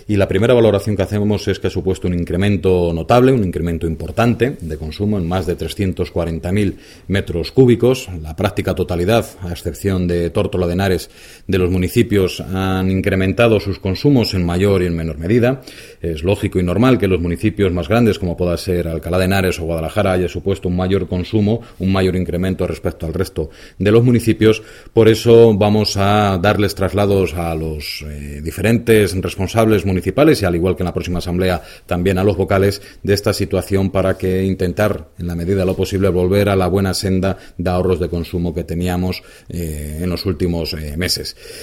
y la primera valoración que hacemos es que ha supuesto un incremento notable, un incremento importante de consumo en más de 340.000 metros cúbicos. La práctica totalidad, a excepción de Tórtola de Henares, de los municipios han incrementado sus consumos en mayor y en menor medida. Es lógico y normal que los municipios más grandes, como pueda ser Alcalá de Henares o Guadalajara, haya supuesto un mayor consumo, un mayor incremento respecto al resto de los municipios. Por eso vamos a darles traslados a los diferentes responsables municipales y, al igual que en la próxima asamblea, también a los vocales de esta situación, para que intentar, en la medida de lo posible, volver a la buena senda de ahorros de consumo que teníamos en los últimos meses.